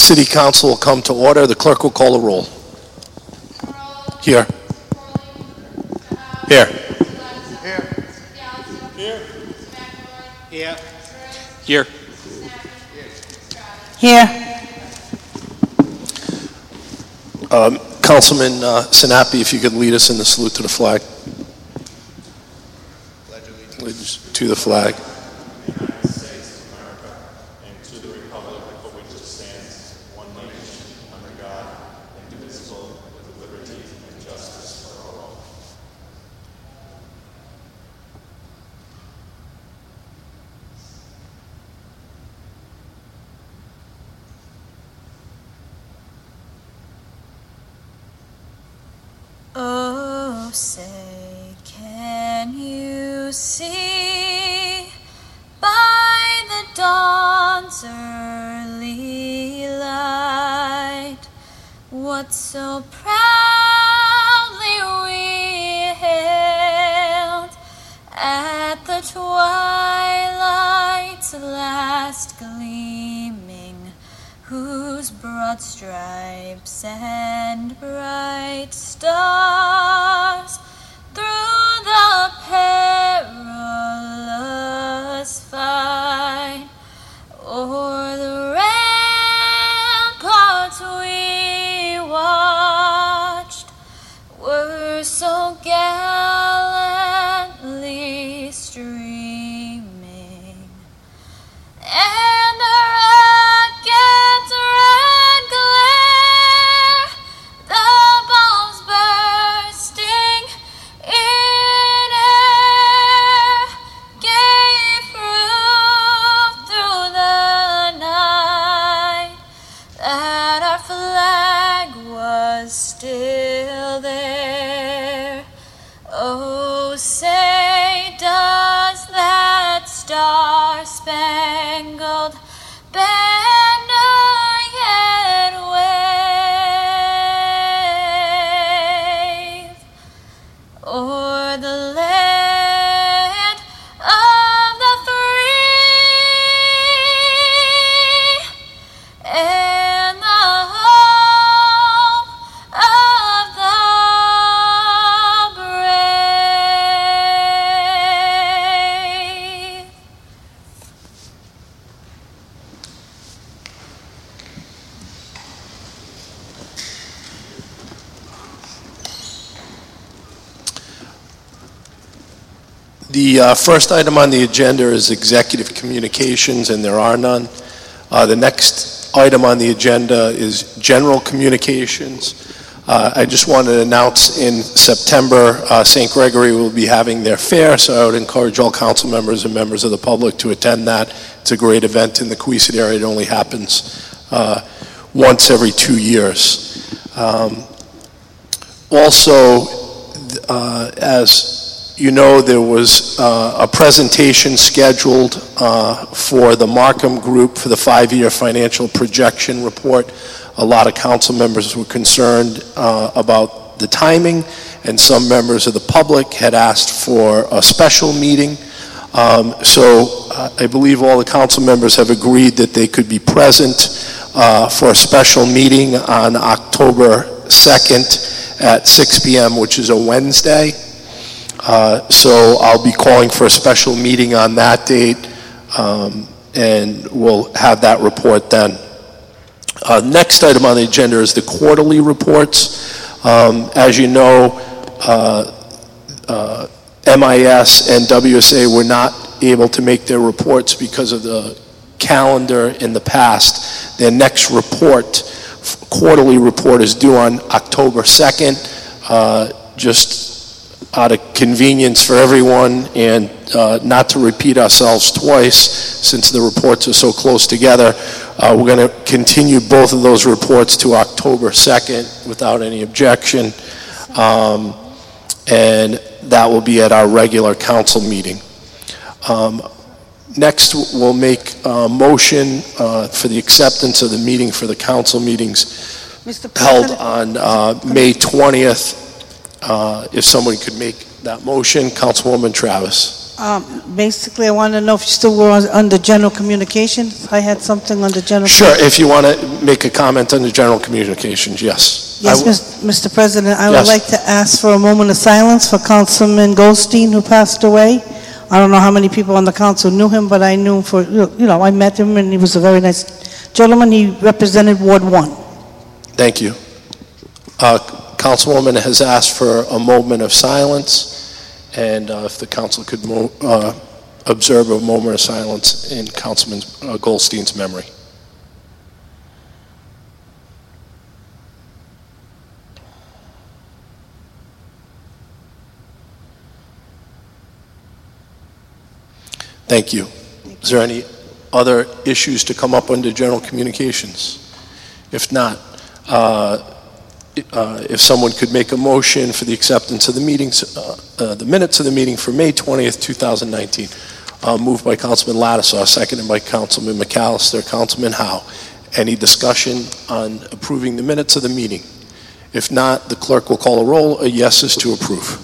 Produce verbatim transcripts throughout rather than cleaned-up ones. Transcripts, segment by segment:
City Council will come to order. The clerk will call the roll. Here. Here. Here. Here. Here. Here. Um, Councilman uh, Sinapi, if you could lead us in the salute to the flag. Allegiance to the flag. United States of America and to the republic for which it stands, one nation, under God, indivisible, with liberty and justice for all. Oh, say, can you see by the dawn's early light what so proudly we hailed at the twilight's last gleaming, whose broad stripes and bright stars through the perilous fight o'er the ramparts we watched were so gallantly streaming, and the rocket's red glare, the bombs bursting in air, gave proof through the night that our flag was still there. Oh, say, does that star-spangled banner yet wave o'er the land of the free and the home of the brave? The uh, first item on the agenda is executive communications, and there are none. Uh, the next item on the agenda is general communications. Uh, I just wanted to announce in September, uh, Saint Gregory will be having their fair, so I would encourage all council members and members of the public to attend that. It's a great event in the Cohasset area. It only happens uh, once every two years. Um, also, uh, as you know, there was uh, a presentation scheduled uh, for the Markham Group for the five-year financial projection report. A lot of council members were concerned uh, about the timing, and some members of the public had asked for a special meeting. Um, so uh, I believe all the council members have agreed that they could be present uh, for a special meeting on October second at six p m, which is a Wednesday. Uh, so I'll be calling for a special meeting on that date, um, and we'll have that report then. Uh, next item on the agenda is the quarterly reports. Um, as you know, uh, uh, M I S and W S A were not able to make their reports because of the calendar in the past. Their next report, quarterly report, is due on October second. Uh, just out of convenience for everyone, and uh, not to repeat ourselves twice since the reports are so close together, uh, we're going to continue both of those reports to October second without any objection, um, and that will be at our regular council meeting. Um, next, we'll make a motion uh, for the acceptance of the meeting for the council meetings Mister held President, on uh, May twentieth. Uh, if someone could make that motion. Councilwoman Travis. Um, Basically, I wanted to know if you still were on- under general communications? I had something under general. Sure, if you want to make a comment on the general communications, yes. I Yes, w- Mis- Mister President, I would Yes. like to ask for a moment of silence for Councilman Goldstein, who passed away. I don't know how many people on the council knew him, but I knew him for, you know, I met him, and he was a very nice gentleman. He represented Ward one. Thank you. Uh, Councilwoman has asked for a moment of silence, and uh, if the council could mo- uh, observe a moment of silence in Councilman uh, Goldstein's memory. Thank you. Is there any other issues to come up under general communications? If not, uh, uh, if someone could make a motion for the acceptance of the meetings, uh, uh, the minutes of the meeting for May twentieth, two thousand nineteen. Uh, moved by Councilman Lattisaw, seconded by Councilman McAllister. Councilman Howe. Any discussion on approving the minutes of the meeting? If not, the clerk will call a roll. A yes is to approve.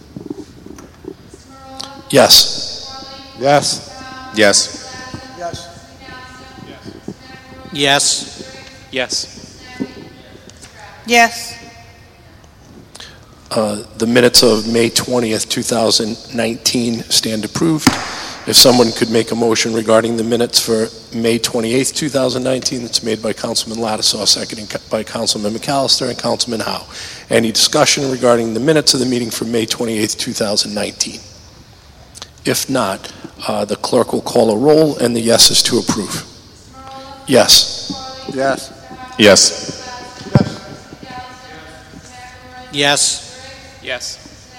Yes. Yes. Yes. Yes. Yes. Yes. Uh, The minutes of May twentieth, two thousand nineteen stand approved. If someone could make a motion regarding the minutes for May twenty-eighth, two thousand nineteen, that's made by Councilman Lattisaw, seconded by Councilman McAllister and Councilman Howe. Any discussion regarding the minutes of the meeting for May twenty-eighth, two thousand nineteen? If not, uh, the clerk will call a roll, and the yes is to approve. Yes. Yes. Yes. Yes. Yes.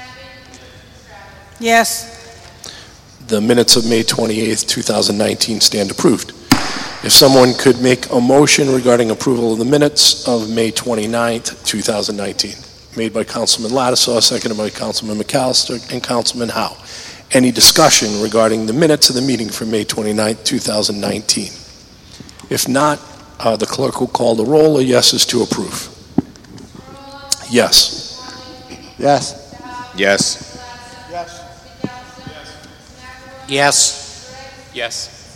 Yes. The minutes of May twenty-eighth, two thousand nineteen stand approved. If someone could make a motion regarding approval of the minutes of May twenty-ninth, two thousand nineteen, made by Councilman Lattisaw, seconded by Councilman McAllister and Councilman Howe. Any discussion regarding the minutes of the meeting for May twenty-ninth, two thousand nineteen? If not, uh, the clerk will call the roll. A yes is to approve. Yes. Yes. Yes. Yes. Yes.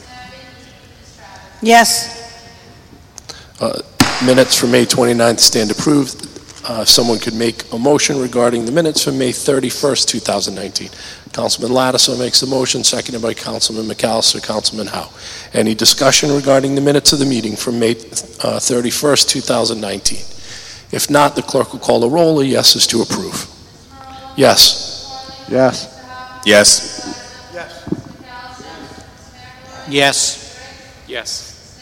Yes. Uh, Minutes for May twenty-ninth stand approved. Uh, If someone could make a motion regarding the minutes for May thirty-first, two thousand nineteen. Councilman Lattisaw makes the motion, seconded by Councilman McAllister, Councilman Howe. Any discussion regarding the minutes of the meeting from May uh, thirty-first, two thousand nineteen? If not, the clerk will call a roll. A yes is to approve. Yes. Yes. Yes. Yes. Yes.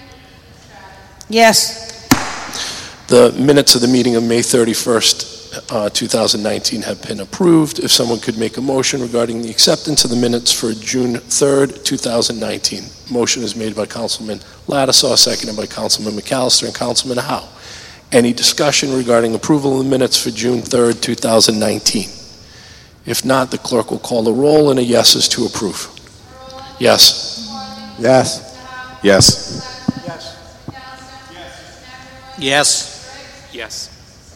Yes. The minutes of the meeting of May thirty-first, uh, two thousand nineteen have been approved. If someone could make a motion regarding the acceptance of the minutes for June third, two thousand nineteen. Motion is made by Councilman Lattisaw, seconded by Councilman McAllister and Councilman Howe. Any discussion regarding approval of the minutes for June third, two thousand nineteen? If not, the clerk will call the roll, and a yes is to approve. Yes. Yes. Yes. Yes. Yes.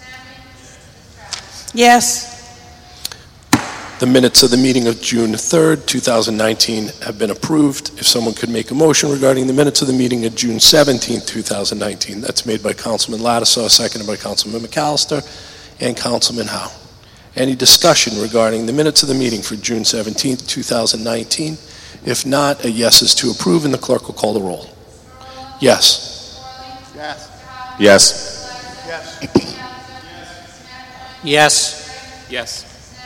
Yes. The minutes of the meeting of June third, two thousand nineteen have been approved. If someone could make a motion regarding the minutes of the meeting of June seventeenth, two thousand nineteen, that's made by Councilman Lattisaw, seconded by Councilman McAllister and Councilman Howe. Any discussion regarding the minutes of the meeting for June seventeenth, two thousand nineteen? If not, a yes is to approve, and the clerk will call the roll. Yes. Yes. Yes. Yes. Yes.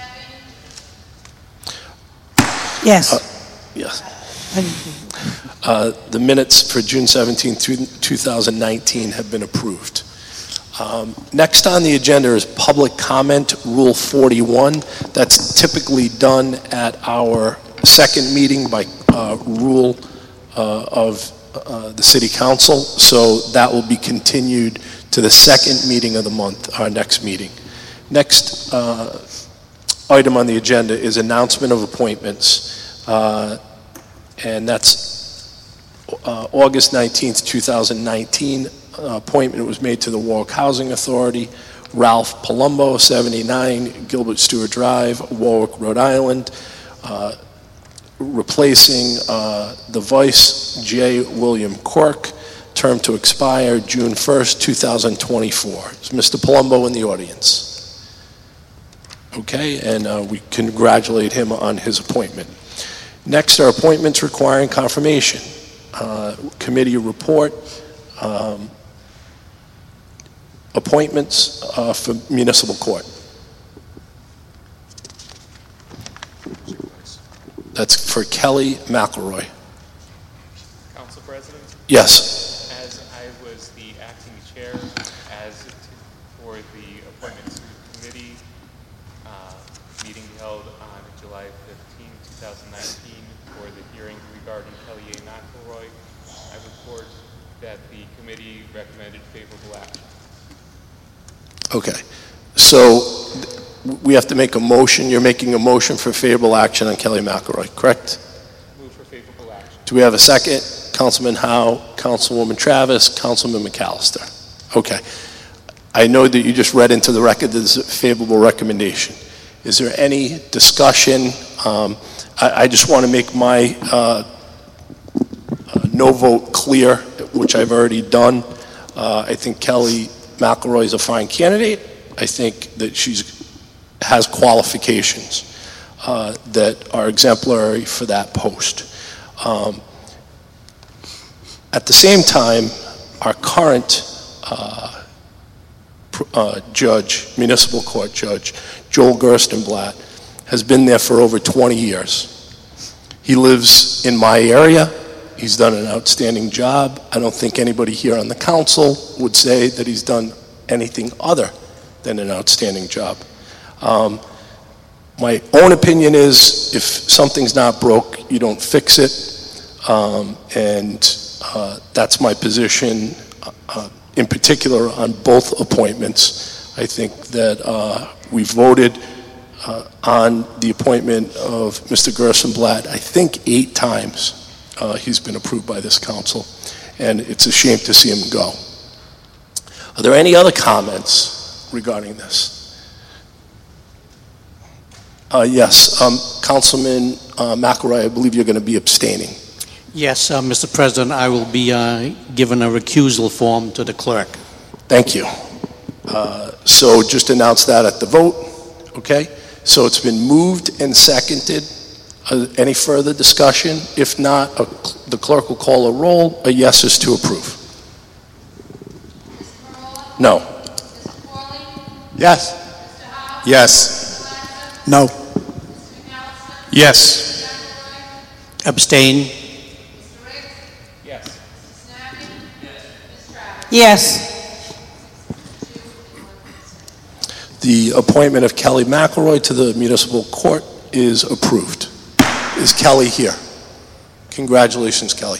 Yes. Yes. Uh, The minutes for June seventeenth, two thousand nineteen have been approved. Um, Next on the agenda is public comment, Rule forty-one. That's typically done at our second meeting by uh, rule uh, of uh, the City Council, so that will be continued to the second meeting of the month, our next meeting. Next uh, item on the agenda is announcement of appointments, uh, and that's uh, August nineteenth, two thousand nineteen. Uh, appointment was made to the Warwick Housing Authority. Ralph Palumbo, seventy-nine Gilbert Stewart Drive, Warwick, Rhode Island. Uh, replacing uh, the Vice J. William Quirk, term to expire June first, two thousand twenty-four. Is Mister Palumbo in the audience? Okay, and uh, we congratulate him on his appointment. Next are appointments requiring confirmation. Uh, committee report, um, appointments uh, for municipal court. That's for Kelly McElroy. Council President, Yes. as I was the acting chair, as to- for the appointments committee, uh, meeting held on July fifteenth, two thousand nineteen, for the hearing regarding Kelly A. McElroy, I report that the committee recommended favorable action. Okay. So th- we have to make a motion. You're making a motion for favorable action on Kelly McElroy, correct? Move for favorable action. Do we have a second? Councilman Howe, Councilwoman Travis, Councilman McAllister. Okay. I know that you just read into the record that there's a favorable recommendation. Is there any discussion? Um, I, I just want to make my uh, uh, no vote clear, which I've already done. Uh, I think Kelly McElroy is a fine candidate. I think that she's has qualifications uh, that are exemplary for that post. Um, at the same time, our current uh, pr- uh, judge, municipal court judge, Joel Gerstenblatt, has been there for over twenty years. He lives in my area. He's done an outstanding job. I don't think anybody here on the council would say that he's done anything other than an outstanding job. Um, my own opinion is if something's not broke, you don't fix it. Um, and uh, that's my position uh, in particular on both appointments. I think that uh, we voted uh, on the appointment of Mister Gerstenblatt, I think eight times. Uh, he's been approved by this council, and it's a shame to see him go. Are there any other comments regarding this? Uh, yes, um, Councilman uh, McElroy, I believe you're going to be abstaining. Yes, uh, Mister President, I will be uh, given a recusal form to the clerk. Thank you. Uh, so just announce that at the vote, okay? So it's been moved and seconded. Uh, any further discussion? If not, a, the clerk will call a roll. A yes is to approve. No. Yes. Yes. No. Yes. Abstain? Yes. Yes. The appointment of Kelly McElroy to the municipal court is approved. Is Kelly here? Congratulations, Kelly.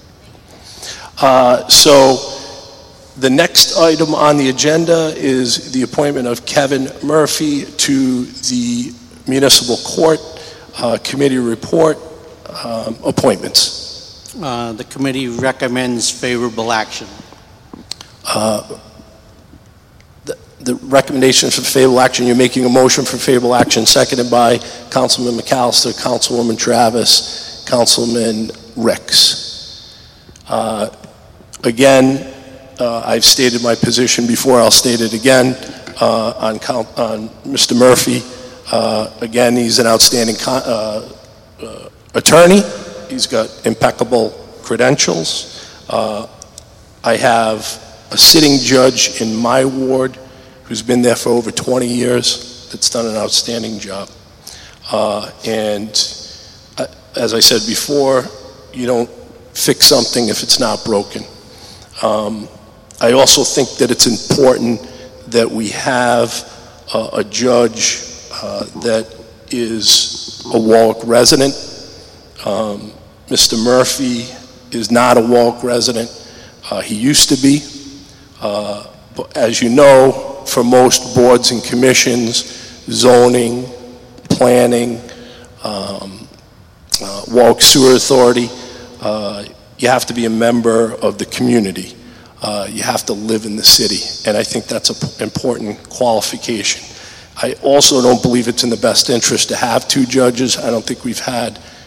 Uh, so the next item on the agenda is the appointment of Kevin Murphy to the municipal court uh, committee report um, appointments. Uh, the committee recommends favorable action. Uh, the, the recommendation for favorable action, you're making a motion for favorable action, seconded by Councilman McAllister, Councilwoman Travis, Councilman Ricks. Uh, again, uh, I've stated my position before, I'll state it again uh, on, count, on Mister Murphy. Uh, again, he's an outstanding con uh, uh, attorney. He's got impeccable credentials. Uh, I have a sitting judge in my ward who's been there for over twenty years that's done an outstanding job. Uh, and uh, as I said before, you don't fix something if it's not broken. Um, I also think that it's important that we have uh, a judge uh, that is a Warwick resident. Um, Mister Murphy is not a Warwick resident. Uh, he used to be. Uh, but as you know, for most boards and commissions, zoning, planning, um, uh, Warwick Sewer Authority, uh, you have to be a member of the community. Uh, you have to live in the city, and I think that's an important qualification. I also don't believe it's in the best interest to have two judges. I don't think we've had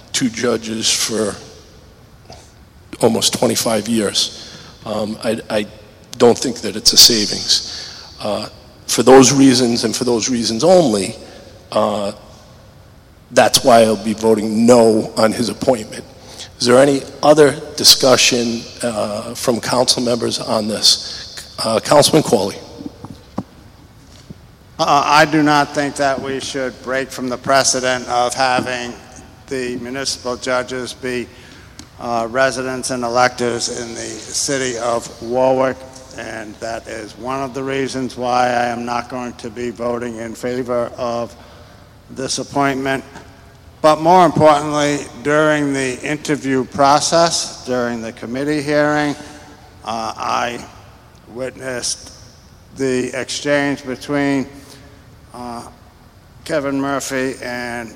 two judges for almost twenty-five years. Um, I, I don't think that it's a savings. Uh, for those reasons and for those reasons only, uh, that's why I'll be voting no on his appointment. Is there any other discussion uh, from council members on this? Uh, Councilman Qualley. Uh, I do not think that we should break from the precedent of having the municipal judges be uh, residents and electors in the city of Warwick, and that is one of the reasons why I am not going to be voting in favor of this appointment. But more importantly, during the interview process, during the committee hearing, uh, I witnessed the exchange between uh, Kevin Murphy and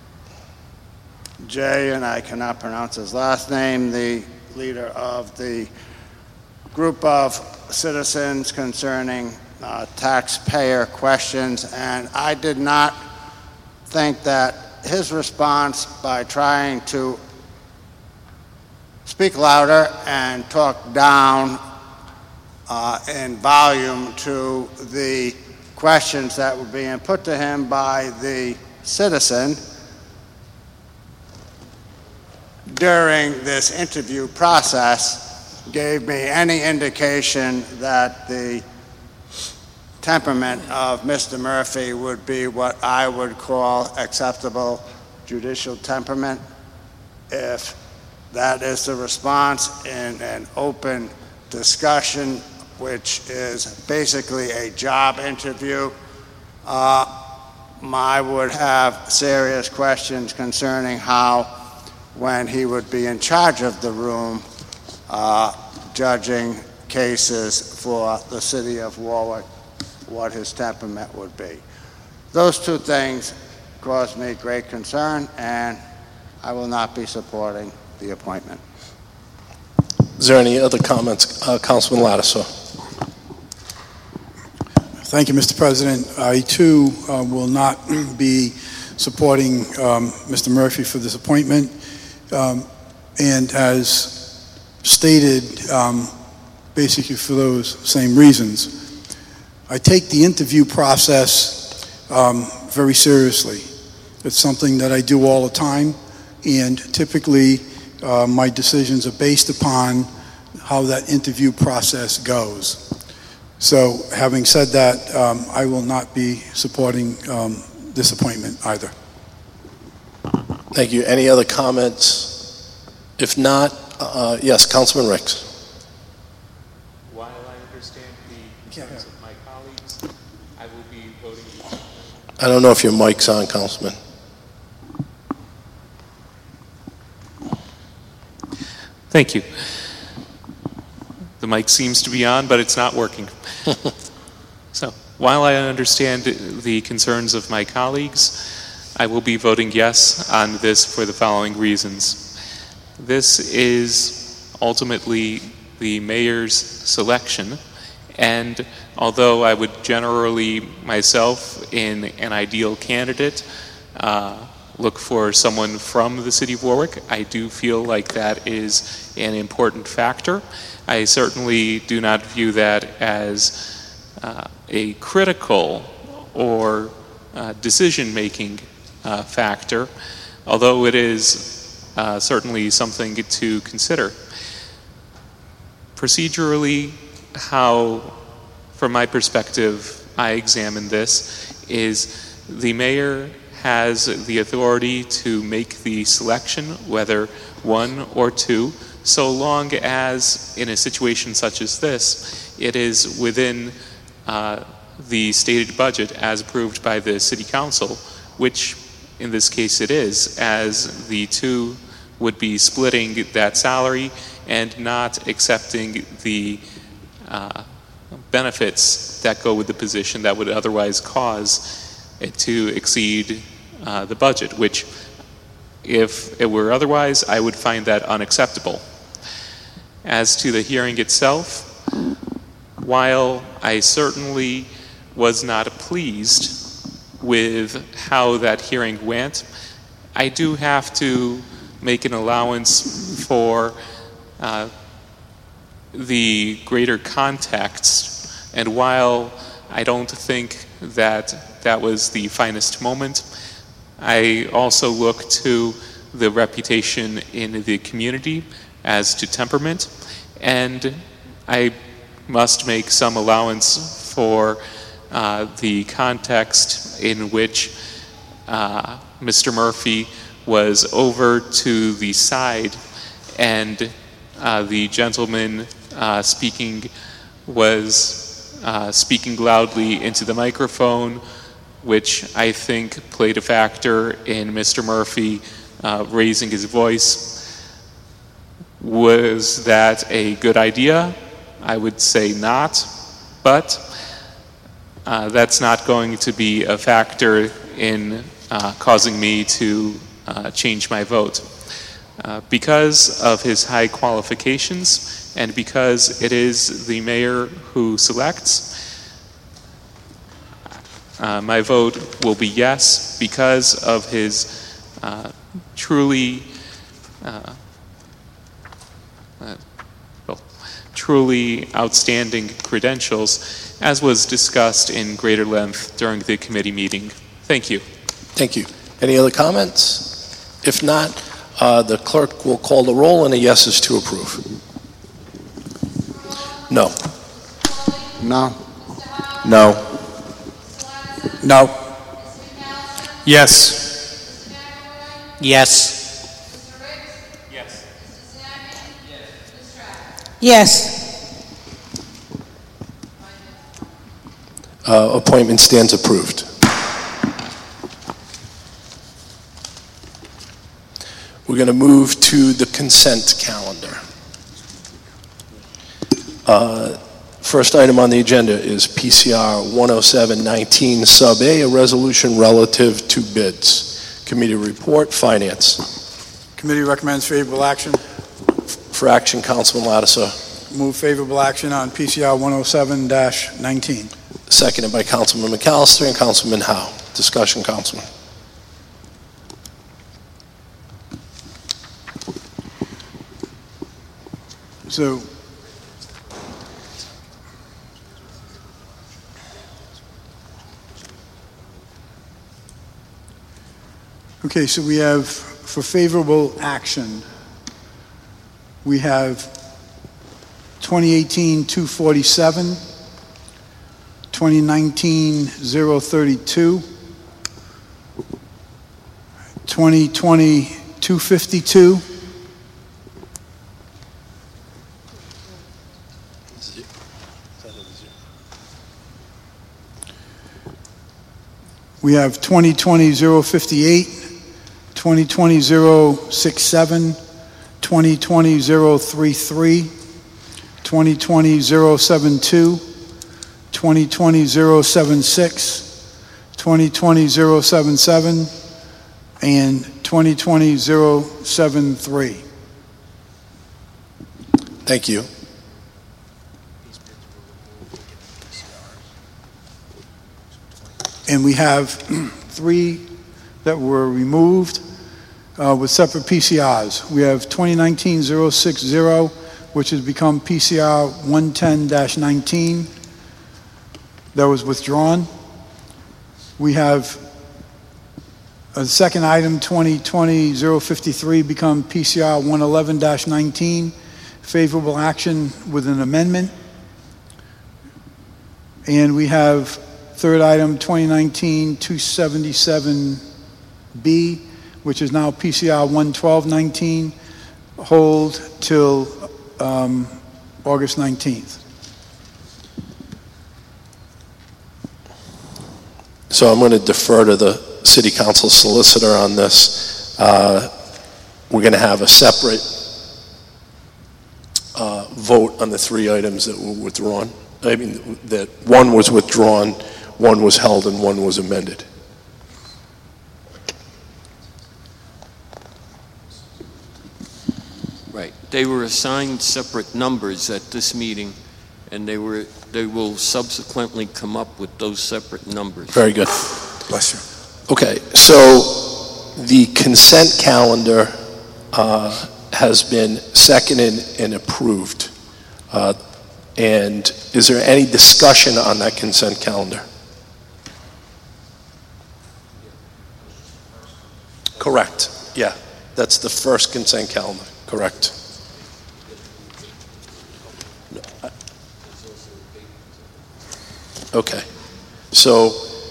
Jay, and I cannot pronounce his last name, the leader of the group of citizens concerning uh, taxpayer questions, and I did not think that his response by trying to speak louder and talk down uh, in volume to the questions that were being put to him by the citizen during this interview process gave me any indication that the temperament of Mister Murphy would be what I would call acceptable judicial temperament. If that is the response in an open discussion, which is basically a job interview, uh, I would have serious questions concerning how, when he would be in charge of the room, uh, judging cases for the city of Warwick, what his temperament would be. Those two things caused me great concern, and I will not be supporting the appointment. Is there any other comments? Uh, Councilman Lattisaw. Thank you, Mister President. I, too, uh, will not be supporting um, Mister Murphy for this appointment. Um, and as stated, um, basically for those same reasons, I take the interview process um, very seriously. It's something that I do all the time, and typically uh, my decisions are based upon how that interview process goes. So having said that, um, I will not be supporting um, this appointment either. Thank you. Any other comments? If not, uh, yes, Councilman Ricks. While I understand the concerns of my colleagues, I will be voting. I don't know if your mic's on, Councilman. Thank you. The mic seems to be on, but it's not working. So, while I understand the concerns of my colleagues, I will be voting yes on this for the following reasons. This is ultimately the mayor's selection, and although I would generally myself, in an ideal candidate, uh, look for someone from the city of Warwick, I do feel like that is an important factor. I certainly do not view that as uh, a critical or uh, decision-making uh, factor, although it is uh, certainly something to consider. Procedurally, how, from my perspective, I examine this is the mayor has the authority to make the selection, whether one or two, so long as, in a situation such as this, it is within uh, the stated budget as approved by the City Council, which in this case it is, as the two would be splitting that salary and not accepting the uh, benefits that go with the position that would otherwise cause it to exceed uh, the budget, which, if it were otherwise, I would find that unacceptable. As to the hearing itself, while I certainly was not pleased with how that hearing went, I do have to make an allowance for uh, the greater context. And while I don't think that that was the finest moment, I also look to the reputation in the community as to temperament, and I must make some allowance for uh, the context in which uh, Mister Murphy was over to the side, and uh, the gentleman uh, speaking was uh, speaking loudly into the microphone, which I think played a factor in Mister Murphy uh, raising his voice. Was that a good idea? I would say not, but uh, that's not going to be a factor in uh, causing me to uh, change my vote. Uh, because of his high qualifications and because it is the mayor who selects, uh, my vote will be yes because of his uh, truly uh, uh, well, truly outstanding credentials, as was discussed in greater length during the committee meeting. Thank you. Thank you. Any other comments? If not, uh, the clerk will call the roll, and a yes is to approve. No. No. No. No. Yes. Yes. Yes. Uh, appointment stands approved. We're going to move to the consent calendar. Uh, first item on the agenda is P C R one oh seven nineteen Sub A, a resolution relative to bids. Committee report, Finance. Committee recommends favorable action. For action, Councilman Lattiser. Move favorable action on P C R one oh seven nineteen. Seconded by Councilman McAllister and Councilman Howe. Discussion, Councilman. So, okay, so we have, for favorable action, we have twenty eighteen two forty-seven, twenty nineteen zero thirty-two, twenty twenty two fifty-two, we have twenty twenty zero fifty-eight, twenty twenty zero sixty-seven, twenty twenty zero thirty-three, twenty twenty zero seventy-two, twenty twenty zero seventy-six, twenty twenty zero seventy-seven, and twenty twenty zero seventy-three. Thank you. And we have three that were removed uh, with separate P C Rs. We have twenty nineteen zero sixty, which has become P C R one ten nineteen. That was withdrawn. We have a second item, twenty twenty zero fifty-three, become P C R one eleven nineteen. Favorable action with an amendment. And we have third item, twenty nineteen two seventy-seven B, which is now P C R one twelve nineteen, hold till um, August nineteenth. So I'm going to defer to the City Council solicitor on this. Uh, we're going to have a separate uh, vote on the three items that were withdrawn. I mean, that one was withdrawn, one was held, and one was amended. Right. They were assigned separate numbers at this meeting, and they were they will subsequently come up with those separate numbers. Very good. Bless you. Okay, so the consent calendar uh, has been seconded and approved. Uh, And is there any discussion on that consent calendar? Correct. Yeah, that's the first consent calendar. Correct. Okay. So,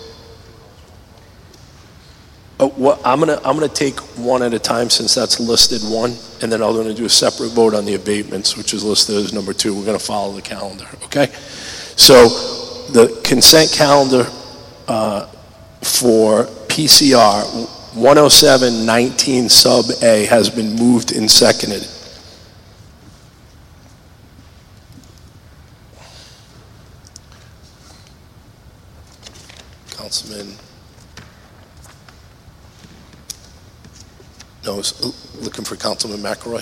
uh, what, I'm gonna I'm gonna take one at a time since that's listed one, and then I'm gonna do a separate vote on the abatements, which is listed as number two. We're gonna follow the calendar. Okay. So, the consent calendar uh, for P C R one oh seven nineteen sub A has been moved and seconded. Councilman, no, I was looking for Councilman McElroy.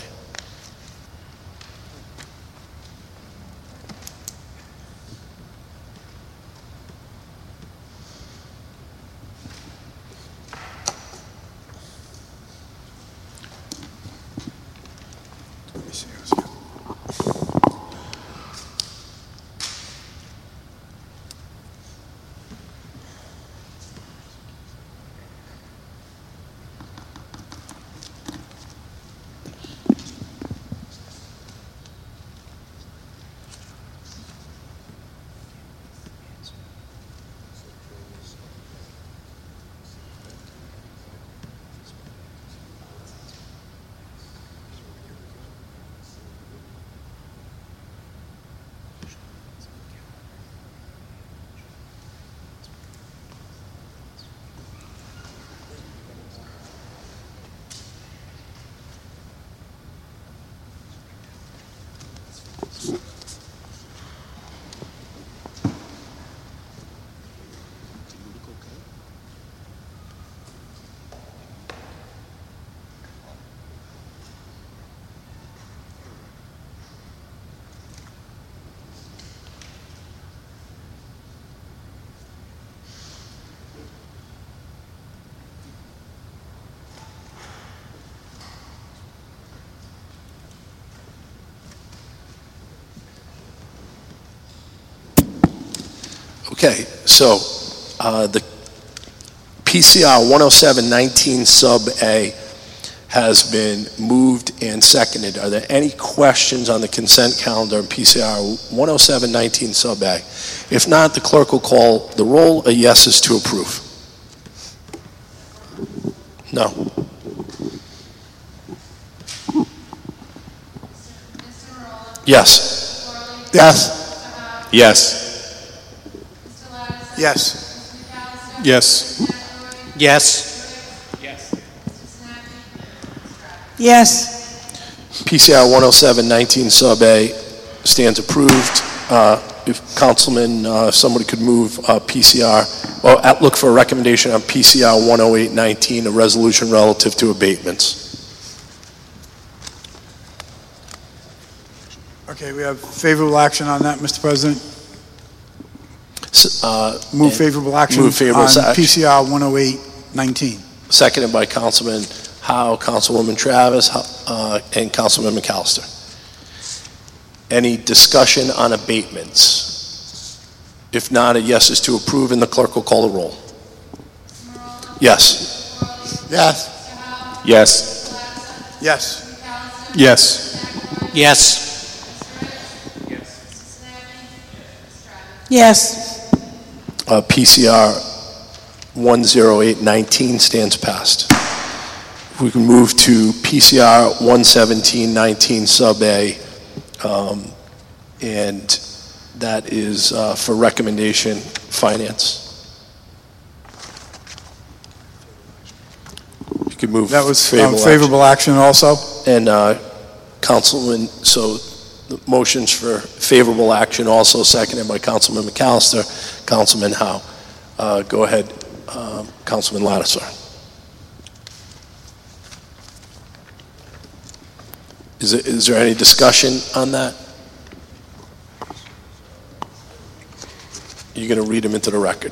Okay, so uh, the P C R one oh seven nineteen sub A has been moved and seconded. Are there any questions on the consent calendar in P C R one oh seven nineteen sub A? If not, the clerk will call the roll. A yes is to approve. No. Yes. Yes. Yes. Yes. Yes. Yes. Yes. P C R one oh seven nineteen sub A stands approved. Uh, If Councilman, uh, if somebody could move uh, P C R, well, uh, look for a recommendation on P C R one oh eight nineteen, a resolution relative to abatements. Okay, we have favorable action on that, Mister President. S- uh, Move and favorable action Move favorable on action. P C R one oh eight nineteen. Seconded by Councilman Howe, Councilwoman Travis, uh, and Councilman McAllister. Any discussion on abatements? If not, a yes is to approve, and the clerk will call the roll. Yes. Yes. Yes. Yes. Yes. Yes. Yes. Uh, P C R one oh eight nineteen stands passed. We can move to P C R one seventeen nineteen sub A, um, and that is uh, for recommendation finance. You could move. That was um, favorable favorable action also. And uh, Councilman, so the motions for favorable action also seconded by Councilman McAllister, Councilman Howe. Uh, go ahead, um, Councilman Lattiser. Is, it, is there any discussion on that? You're going to read them into the record.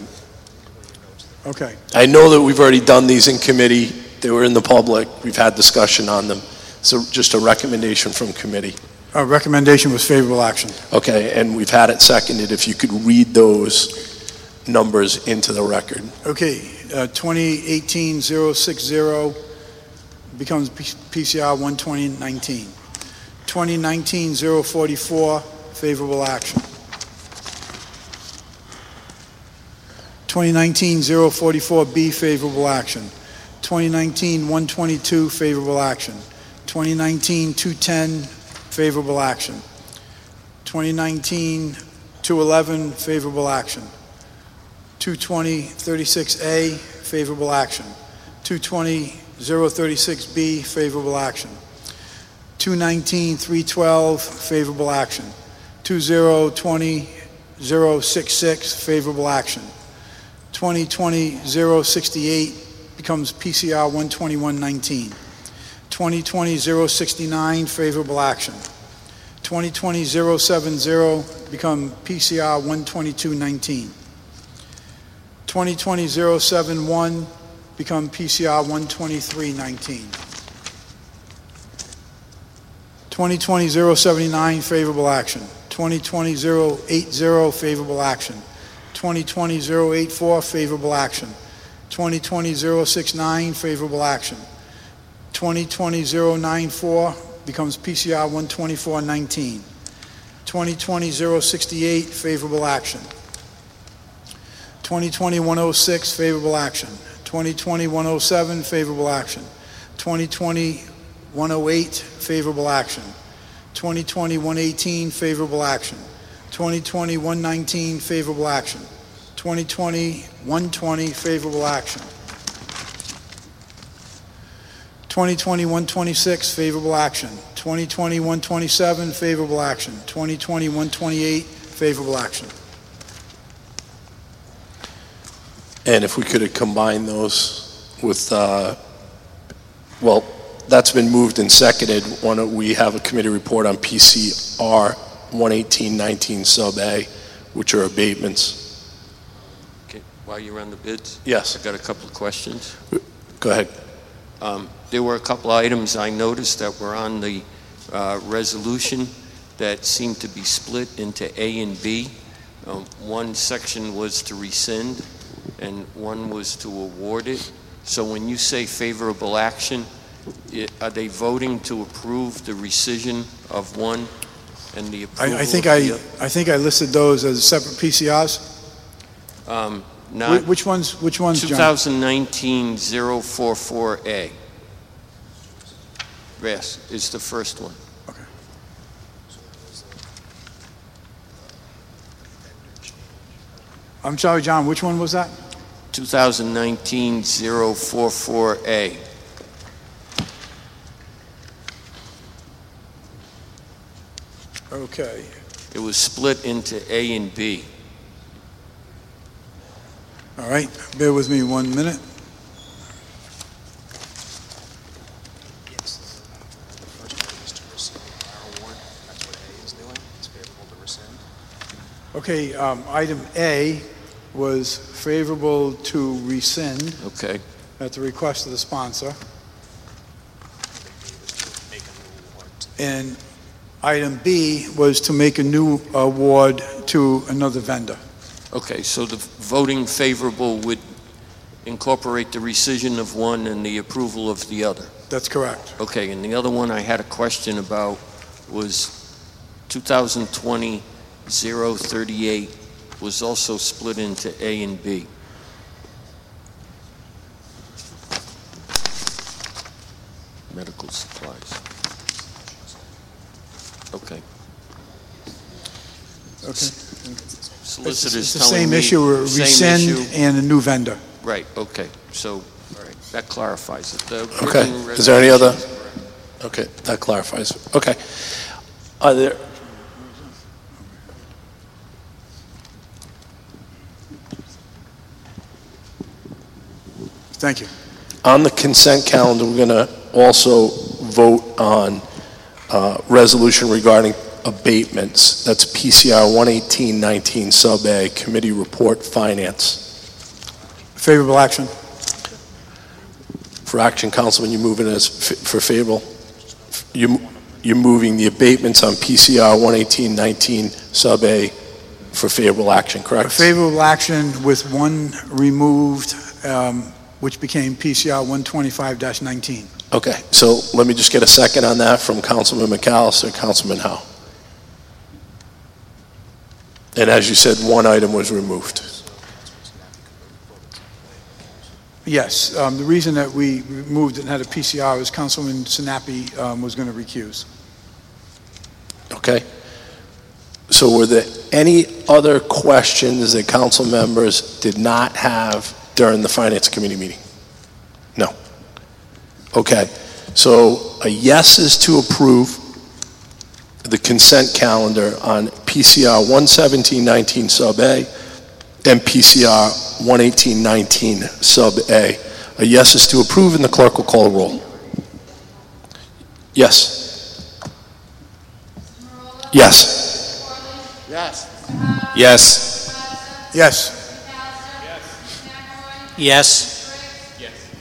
Okay. I know that we've already done these in committee. They were in the public. We've had discussion on them. So just a recommendation from committee. Uh, Recommendation was favorable action. Okay, and we've had it seconded. If you could read those numbers into the record. Okay, uh, twenty eighteen oh sixty becomes P C R one twenty nineteen. twenty nineteen oh forty-four, favorable action. twenty nineteen oh forty-four B, favorable action. twenty nineteen one twenty-two, favorable action. twenty nineteen two ten, favorable action. twenty nineteen two eleven, favorable action. two twenty thirty-six A, favorable action. two twenty oh thirty-six B, favorable action. two nineteen three twelve, favorable action. two oh twenty oh sixty-six, favorable action. twenty twenty oh sixty-eight becomes P C R one twenty-one nineteen. twenty twenty oh sixty-nine, favorable action. twenty twenty oh seventy become P C R one twenty-two nineteen. twenty twenty oh seventy-one become P C R one twenty-three nineteen. twenty twenty oh seventy-nine, favorable action. twenty twenty oh eighty, favorable action. twenty twenty oh eighty-four, favorable action. twenty twenty oh sixty-nine, favorable action. twenty twenty oh ninety-four becomes P C R one twenty-four nineteen. twenty twenty oh sixty-eight, favorable action. twenty twenty one oh six, favorable action. twenty twenty one oh seven, favorable action. twenty twenty one oh eight, favorable action. twenty twenty one eighteen, favorable action. twenty twenty one nineteen, favorable action. twenty twenty one twenty, favorable action. twenty twenty one twenty-six, favorable action. twenty twenty one twenty-seven, favorable action. twenty twenty one twenty-eight, favorable action. And if we could combine those with, uh, well, that's been moved and seconded. Why don't we have a committee report on P C R one eighteen nineteen sub A, which are abatements. Okay, while you're on the bids? Yes. I've got a couple of questions. Go ahead. Um, There were a couple of items I noticed that were on the uh, resolution that seemed to be split into A and B. Um, One section was to rescind, and one was to award it. So when you say favorable action, it- are they voting to approve the rescission of one and the approval I, I of think the I, other? I think I listed those as separate P C Rs. Um, Wh- Not Which ones, which ones, John? twenty nineteen oh forty-four A. Yes, is the first one. Okay. I'm sorry, John, which one was that? twenty nineteen oh forty-four A. Okay. It was split into A and B. All right, bear with me one minute. Yes, the first one is to rescind our award. That's what A is doing. It's favorable to rescind. Okay, um, item A was favorable to rescind Okay. at the request of the sponsor. Item B was to make a new award. And item B was to make a new award to another vendor. Okay, so the voting favorable would incorporate the rescission of one and the approval of the other. That's correct. Okay, and the other one I had a question about was twenty twenty oh thirty-eight was also split into A and B. Medical supplies. Okay. Okay. It's Solicitors it's the telling same me- issue, same rescind issue. and a new vendor. Right, okay, so, all right, that clarifies it. The Okay. written Is there any other? resolutions- Okay, that clarifies. Okay. Are there, Thank you. on the consent calendar, we're going to also vote on uh, resolution regarding abatements. That's P C R one eighteen nineteen sub A, committee report finance. Favorable action. For action, Councilman, you moving as f- for favorable? You, you're moving the abatements on P C R one eighteen nineteen sub A for favorable action, correct? Favorable action with one removed, um, which became P C R one twenty-five dash nineteen. Okay, so let me just get a second on that from Councilman McAllister, Councilman Howe. And as you said, one item was removed. Yes, um, the reason that we removed it and had a P C R is Councilman Sinapi um, was going to recuse. Okay. So were there any other questions that council members did not have during the Finance Committee meeting? No. Okay. So a yes is to approve the consent calendar on P C R one seventeen nineteen sub A and P C R one eighteen nineteen sub A. A yes is to approve, and the clerk will call a roll. Yes. Yes. Yes. Yes. Yes. Yes.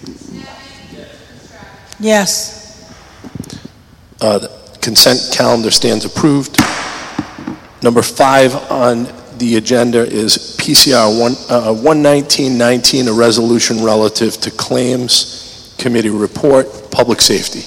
Yes. Uh, the consent calendar stands approved. Number five on the agenda is P C R one nineteen nineteen, a resolution relative to claims committee report, public safety.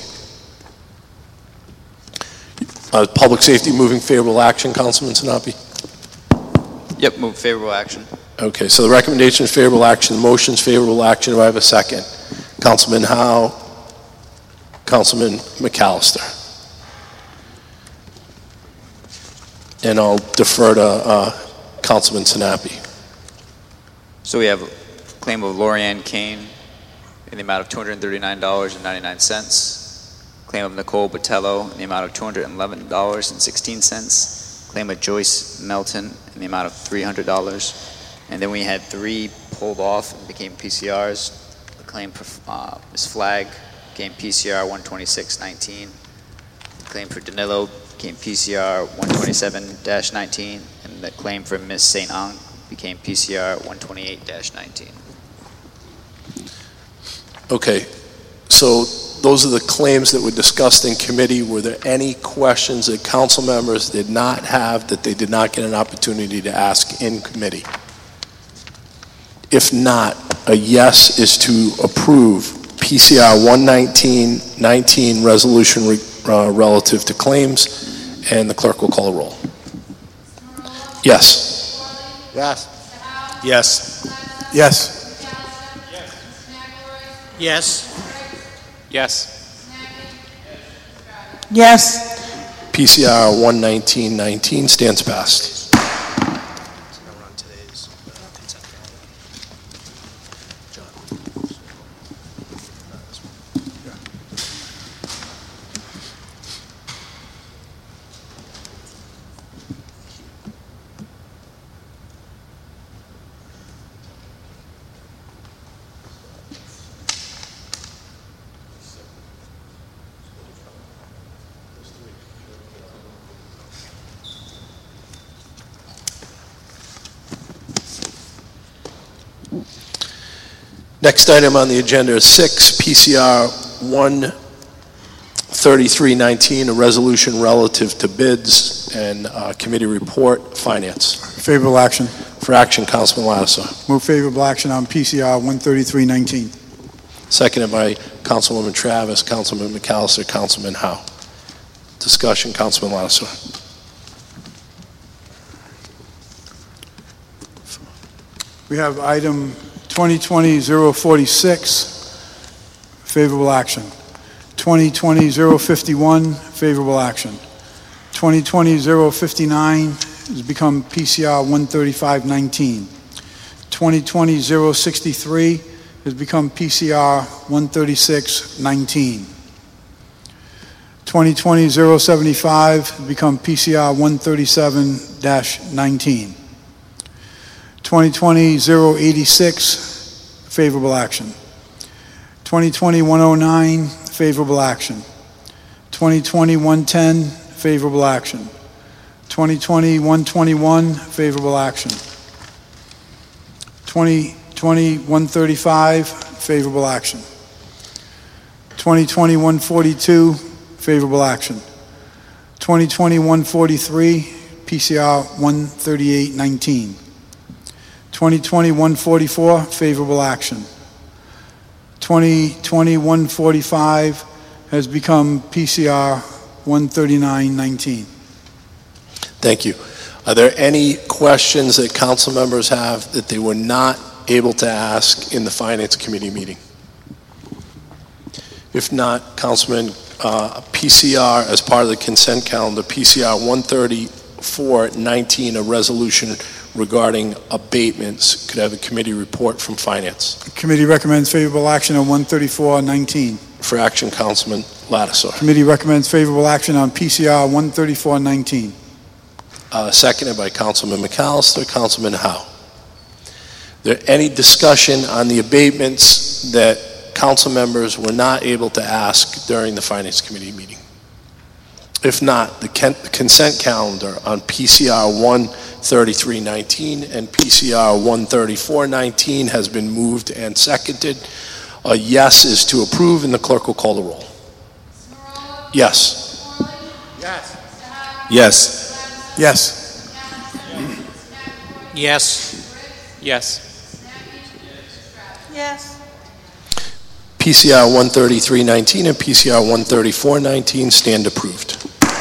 Uh, public safety moving favorable action, Councilman Sinapi? Yep, move favorable action. Okay, so the recommendation is favorable action, the motion is favorable action. Do I have a second? Councilman Howe, Councilman McAllister. And I'll defer to uh, Councilman Sinapi. So we have a claim of Lorianne Kane in the amount of two hundred thirty-nine dollars and ninety-nine cents. Claim of Nicole Botello in the amount of two hundred eleven dollars and sixteen cents. Claim of Joyce Melton in the amount of three hundred dollars. And then we had three pulled off and became P C Rs. The claim for uh, Miz Flagg became P C R one twenty-six nineteen. The claim for Danilo became P C R one twenty-seven dash nineteen. And the claim for Miz Saint Ang became P C R one twenty-eight dash nineteen. Okay, so those are the claims that were discussed in committee. Were there any questions that council members did not have that they did not get an opportunity to ask in committee? If not, a yes is to approve P C R one nineteen nineteen resolution re, uh, relative to claims, and the clerk will call a roll. Yes. Yes. Yes. Yes. Yes. Yes. Yes. P C R one nineteen nineteen stands passed. So now we're on today's uh, consent calendar. John. Uh, this one. Next item on the agenda is six, P C R one thirty-three nineteen, a resolution relative to bids and uh, committee report, finance. Favorable action. For action, Councilman Lattiser. Move favorable action on P C R one thirty-three nineteen. Seconded by Councilwoman Travis, Councilman McAllister, Councilman Howe. Discussion, Councilman Lattiser. We have item twenty twenty dash oh forty-six, favorable action. twenty twenty dash oh fifty-one, favorable action. twenty twenty dash oh fifty-nine has become P C R one thirty-five nineteen. twenty twenty dash oh sixty-three has become P C R one thirty-six nineteen. twenty twenty dash oh seventy-five has become P C R one thirty-seven dash nineteen. twenty twenty dash oh eighty-six, favorable action. twenty twenty dash one oh nine, favorable action. twenty twenty dash one ten, favorable action. twenty twenty dash one twenty-one, favorable action. twenty twenty dash one thirty-five, favorable action. twenty twenty dash one forty-two, favorable action. twenty twenty one forty-three, P C R one thirty-eight nineteen. twenty twenty one forty-four, favorable action. twenty twenty one forty-five has become P C R one thirty-nine nineteen. Thank you. Are there any questions that council members have that they were not able to ask in the Finance Committee meeting? If not, Councilman, uh, P C R as part of the consent calendar, P C R one thirty-four nineteen, a resolution regarding abatements. Could I have a committee report from Finance? The committee recommends favorable action on one thirty-four nineteen. For action, Councilman Lattiser. Committee recommends favorable action on P C R one thirty-four nineteen. Uh, seconded by Councilman McAllister. Councilman Howe. There any discussion on the abatements that council members were not able to ask during the Finance Committee meeting? If not, the consent calendar on P C R one thirty-three nineteen and P C R one thirty-four nineteen has been moved and seconded. A yes is to approve, and the clerk will call the roll. Yes. Yes. Yes. Yes. Yes. Yes. Yes. P C R one thirty-three nineteen and P C R one thirty-four nineteen stand approved.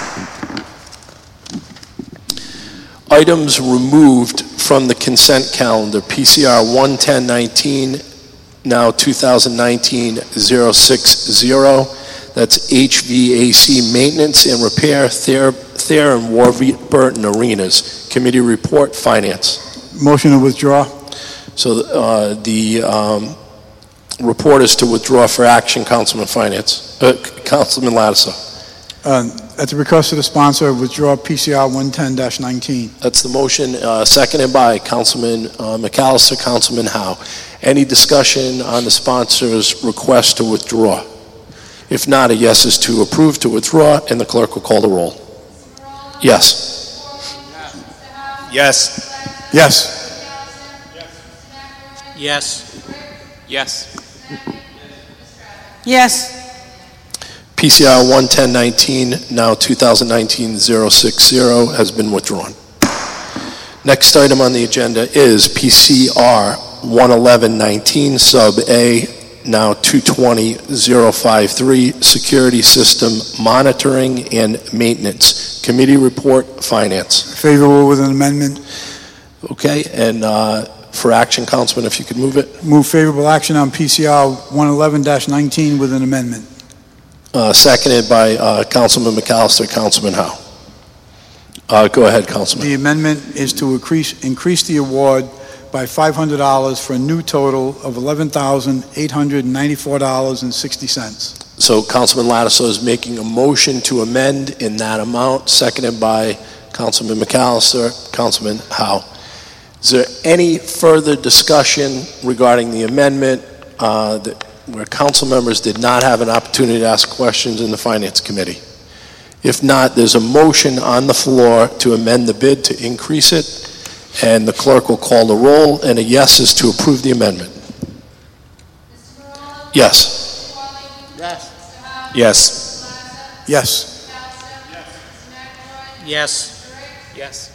Items removed from the consent calendar, P C R one ten nineteen, now two thousand nineteen oh sixty. That's H V A C maintenance and repair, Thayer, Thayer and Warburton Arenas. Committee report, Finance. Motion to withdraw. So uh, the um, report is to withdraw for action, Councilman Finance, uh, Councilman Lattiser. Uh, At the request of the sponsor, withdraw P C R one ten nineteen. That's the motion, uh, seconded by Councilman uh, McAllister, Councilman Howe. Any discussion on the sponsor's request to withdraw? If not, a yes is to approve to withdraw, and the clerk will call the roll. Yes. Yes. Yes. Yes. Yes. Yes. P C R one ten nineteen, now two thousand nineteen oh sixty, has been withdrawn. Next item on the agenda is P C R one eleven nineteen, sub A, now two twenty oh fifty-three, security system monitoring and maintenance. Committee report, Finance. Favorable with an amendment. Okay, and uh, for action, Councilman, if you could move it. Move favorable action on P C R one eleven nineteen with an amendment. Uh, seconded by uh, Councilman McAllister, Councilman Howe. Uh, go ahead, Councilman. The amendment is to increase, increase the award by five hundred dollars for a new total of eleven thousand eight hundred ninety-four dollars and sixty cents. So Councilman Lattiser is making a motion to amend in that amount, seconded by Councilman McAllister, Councilman Howe. Is there any further discussion regarding the amendment uh, that, where council members did not have an opportunity to ask questions in the Finance Committee? If not, there's a motion on the floor to amend the bid to increase it, and the clerk will call the roll, and a yes is to approve the amendment. Yes. Yes. Yes. Yes. Yes. Yes.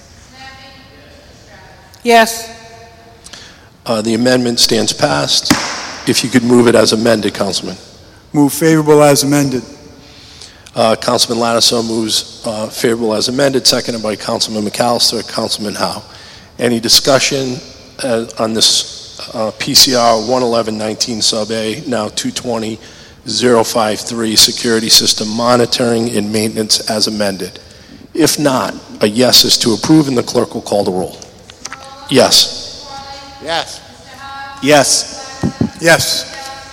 Yes. Uh, the amendment stands passed. If you could move it as amended, Councilman. Move favorable as amended. Uh, Councilman Lattiser moves uh, favorable as amended, seconded by Councilman McAllister, Councilman Howe. Any discussion uh, on this uh, P C R one eleven nineteen sub A, now two twenty oh fifty-three, security system monitoring and maintenance as amended? If not, a yes is to approve, and the clerk will call the roll. Yes. Yes. Yes. Yes.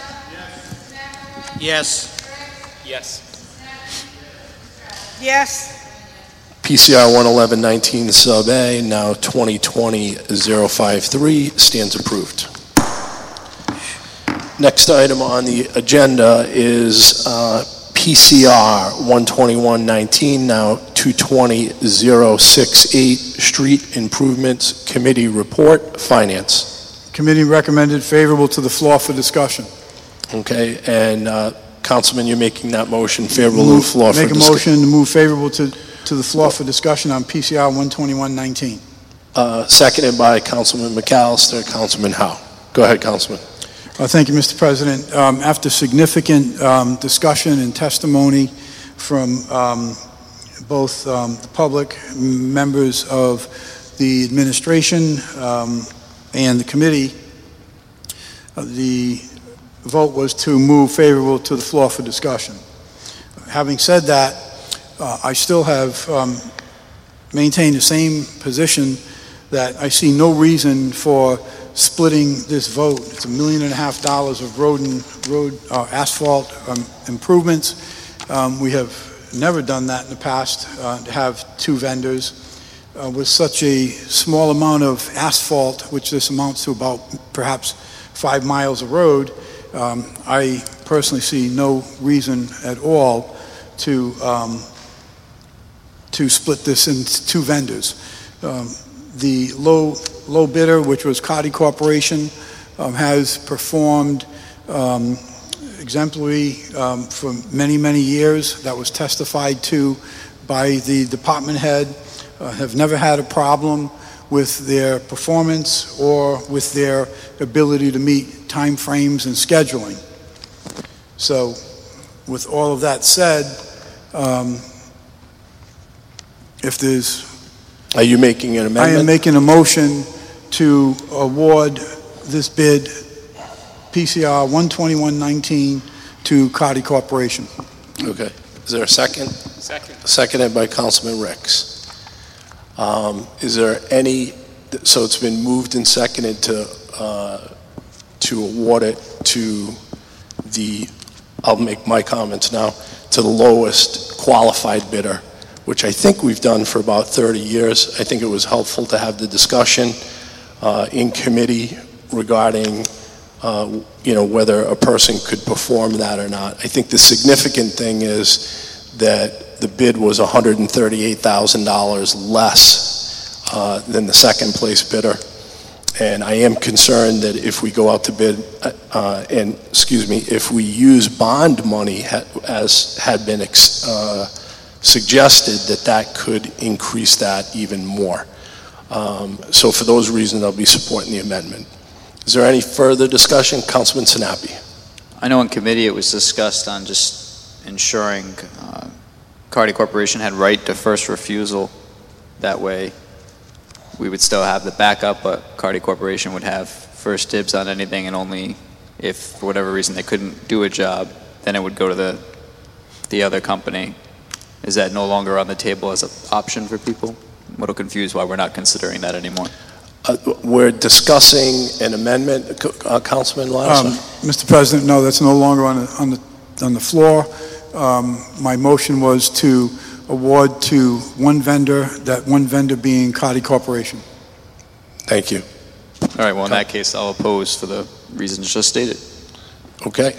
Yes. Yes. Yes. P C R one eleven nineteen sub A, now twenty twenty oh fifty-three, stands approved. Next item on the agenda is uh, P C R one twenty-one nineteen, now two twenty oh sixty-eight, Street Improvements Committee Report, Finance. Committee recommended favorable to the floor for discussion. Okay, and uh, Councilman, you're making that motion favorable to the floor for Make a discussion. motion to move favorable to, to the floor for discussion on P C R one twenty-one nineteen. Uh, seconded by Councilman McAllister. Councilman Howe. Go ahead, Councilman. Uh, Thank you, Mister President. Um, After significant um, discussion and testimony from um, both um, the public, members of the administration, um, and the committee, uh, the vote was to move favorable to the floor for discussion. Having said that, uh, I still have um, maintained the same position that I see no reason for splitting this vote. It's a million and a half dollars of road and road uh, asphalt um, improvements. Um, we have never done that in the past, uh, to have two vendors. Uh, with such a small amount of asphalt, which this amounts to about perhaps five miles of road, um, I personally see no reason at all to um, to split this into two vendors. Um, the low low bidder, which was Carty Corporation, um, has performed um, exemplary um, for many, many years. That was testified to by the department head. Uh, have never had a problem with their performance or with their ability to meet time frames and scheduling. So, with all of that said, um, if there's... Are you making an amendment? I am making a motion to award this bid, P C R one twenty-one nineteen, to Carty Corporation. Okay. Is there a second? Second. Seconded by Councilman Ricks. Um, is there any, so it's been moved and seconded to, uh, to award it to the, I'll make my comments now, to the lowest qualified bidder, which I think we've done for about thirty years. I think it was helpful to have the discussion uh, in committee regarding, uh, you know, whether a person could perform that or not. I think the significant thing is that the bid was one hundred thirty-eight thousand dollars less uh, than the second place bidder. And I am concerned that if we go out to bid, uh, and, excuse me, if we use bond money ha as had been ex uh, suggested, that that could increase that even more. Um, so for those reasons, I'll be supporting the amendment. Is there any further discussion? Councilman Sinapi. I know in committee it was discussed on just ensuring uh, Carty Corporation had right to first refusal. That way we would still have the backup, but Carty Corporation would have first dibs on anything, and only if for whatever reason they couldn't do a job, then it would go to the the other company. Is that no longer on the table as an option for people? I'm a little confused why we're not considering that anymore. Uh, we're discussing an amendment, uh, Councilman Lattiser. Um, Mister President, no, that's no longer on the, on the, on the floor. Um, my motion was to award to one vendor, that one vendor being Carty Corporation. Thank you. All right, well, in that case, I'll oppose for the reasons just stated. Okay.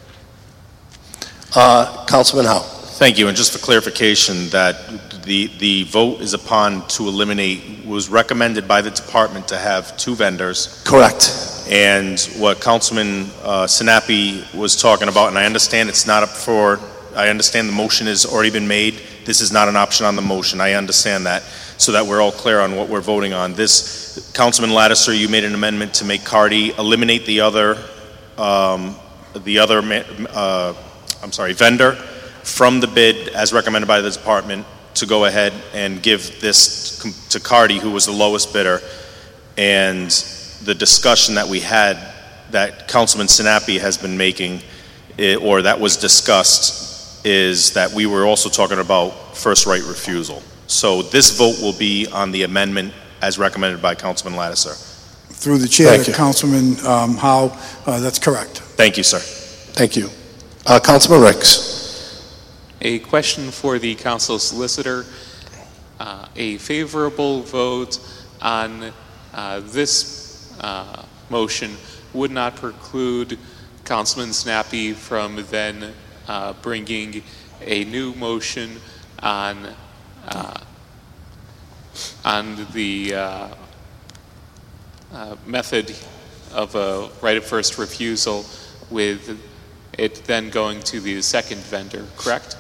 Uh, Councilman Howe. Thank you, and just for clarification, that the, the vote is upon to eliminate, was recommended by the department to have two vendors. Correct. And what Councilman uh, Sinapi was talking about, and I understand it's not up for, I understand the motion has already been made. This is not an option on the motion. I understand that, so that we're all clear on what we're voting on. This, Councilman Lattiser, you made an amendment to make Carty eliminate the other, um, the other, uh, I'm sorry, vendor from the bid as recommended by the department to go ahead and give this to Carty, who was the lowest bidder. And the discussion that we had, that Councilman Sinapi has been making, or that was discussed, is that we were also talking about first right refusal. So this vote will be on the amendment as recommended by Councilman Lattiser. Through the chair, Thank you. Councilman um, Howe, uh, that's correct. Thank you, sir. Thank you. Uh, Councilman Ricks. A question for the council solicitor. Uh, a favorable vote on uh, this uh, motion would not preclude Councilman Sinapi from then uh, bringing a new motion on uh, on the uh, uh, method of a right of first refusal with it then going to the second vendor, correct?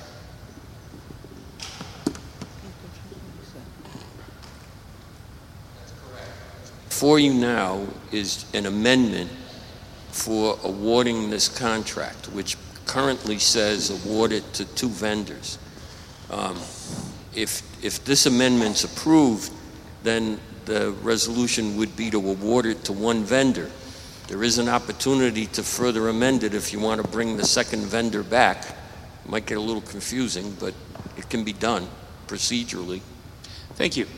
Before you now is an amendment for awarding this contract, which currently says award it to two vendors. Um, if, if this amendment's approved, then the resolution would be to award it to one vendor. There is an opportunity to further amend it if you want to bring the second vendor back. It might get a little confusing, but it can be done procedurally. Thank you.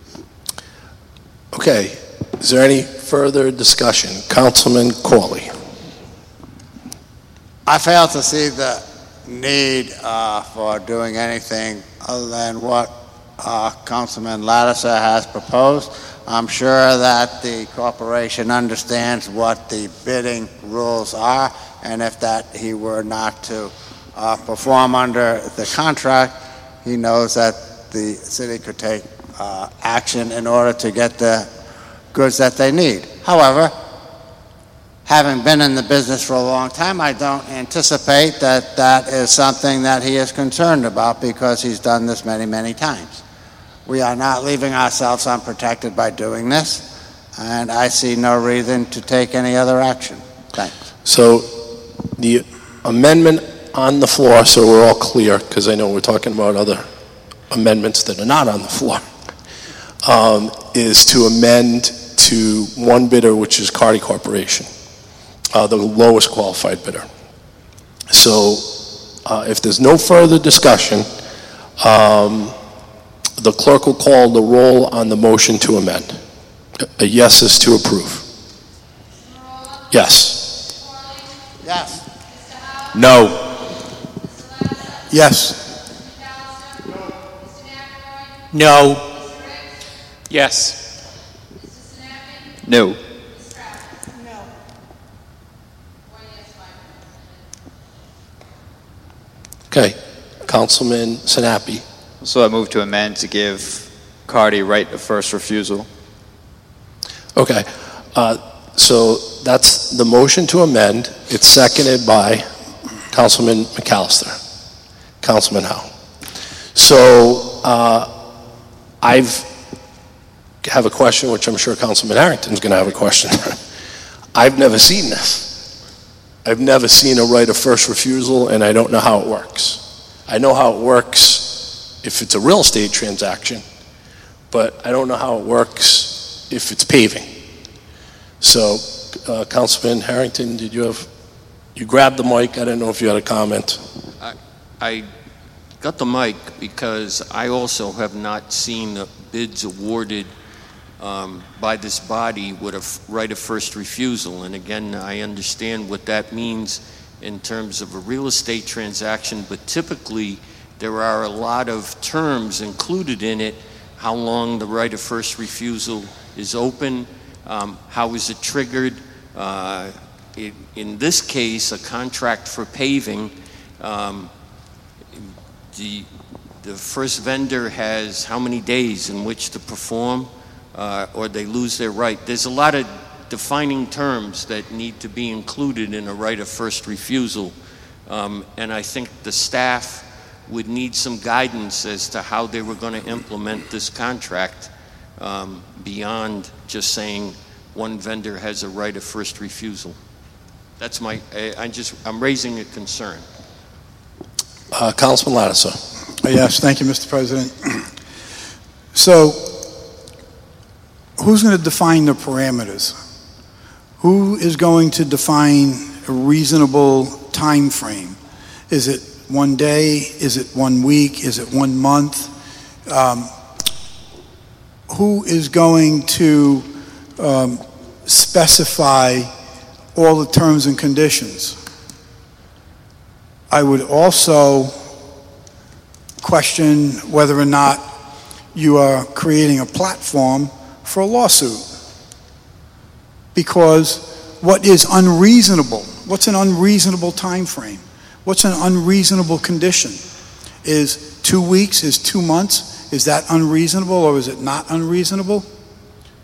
Okay. Is there any further discussion? Councilman Corley. I fail to see the need uh, for doing anything other than what uh, Councilman Lattiser has proposed. I'm sure that the corporation understands what the bidding rules are, and if that he were not to uh, perform under the contract, he knows that the city could take uh, action in order to get the goods that they need. However, having been in the business for a long time, I don't anticipate that that is something that he is concerned about because he's done this many, many times. We are not leaving ourselves unprotected by doing this, and I see no reason to take any other action. Thanks. So the amendment on the floor, so we're all clear, because I know we're talking about other amendments that are not on the floor, um, is to amend to one bidder, which is Carty Corporation, uh, the lowest qualified bidder. So uh, if there's no further discussion, um, the clerk will call the roll on the motion to amend. A yes is to approve. Yes. Yes. No. Yes. No. Yes. No. Okay. Councilman Sinapi. So I move to amend to give Carty right of first refusal. Okay. Uh, so that's the motion to amend. It's seconded by Councilman McAllister. Councilman Howe. So uh, I've have a question, which I'm sure Councilman Harrington's going to have a question. I've never seen this. I've never seen a right of first refusal, and I don't know how it works. I know how it works if it's a real estate transaction, but I don't know how it works if it's paving. So, uh, Councilman Harrington, did you have, you grabbed the mic. I didn't know if you had a comment. I, I got the mic because I also have not seen the bids awarded Um, by this body with a right of first refusal. And again, I understand what that means in terms of a real estate transaction, but typically there are a lot of terms included in it. How long the right of first refusal is open, um, how is it triggered. Uh, it, in this case, a contract for paving, um, the, the first vendor has how many days in which to perform, Uh, or they lose their right. There's a lot of defining terms that need to be included in a right of first refusal. Um, and I think the staff would need some guidance as to how they were going to implement this contract um, beyond just saying one vendor has a right of first refusal. That's my, I, I just, I'm raising a concern. Uh, Councilman Lattiser. Yes, thank you, Mister President. So, who's going to define the parameters? Who is going to define a reasonable time frame? Is it one day? Is it one week? Is it one month? Um, who is going to um, specify all the terms and conditions? I would also question whether or not you are creating a platform for a lawsuit. Because what is unreasonable? What's an unreasonable time frame? What's an unreasonable condition? Is two weeks, is two months, is that unreasonable or is it not unreasonable?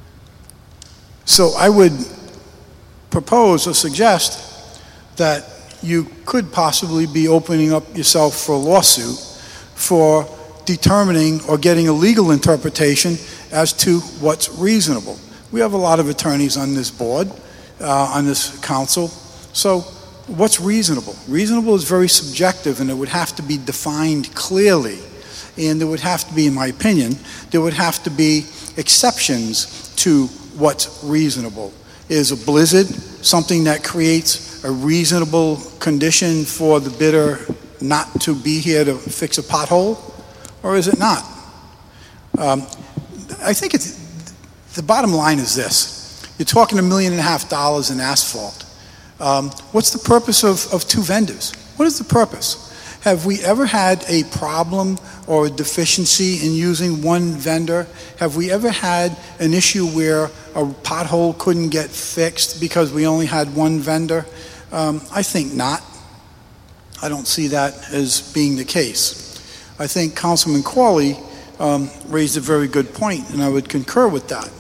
So I would propose or suggest that you could possibly be opening up yourself for a lawsuit for determining or getting a legal interpretation as to what's reasonable. We have a lot of attorneys on this board, uh, on this council, so what's reasonable? Reasonable is very subjective, and it would have to be defined clearly, and there would have to be, in my opinion, there would have to be exceptions to what's reasonable. Is a blizzard something that creates a reasonable condition for the bidder not to be here to fix a pothole, or is it not? Um, I think it's, the bottom line is this. You're talking a million and a half dollars in asphalt. Um, what's the purpose of, of two vendors? What is the purpose? Have we ever had a problem or a deficiency in using one vendor? Have we ever had an issue where a pothole couldn't get fixed because we only had one vendor? Um, I think not. I don't see that as being the case. I think Councilman Corley um, raised a very good point, and I would concur with that.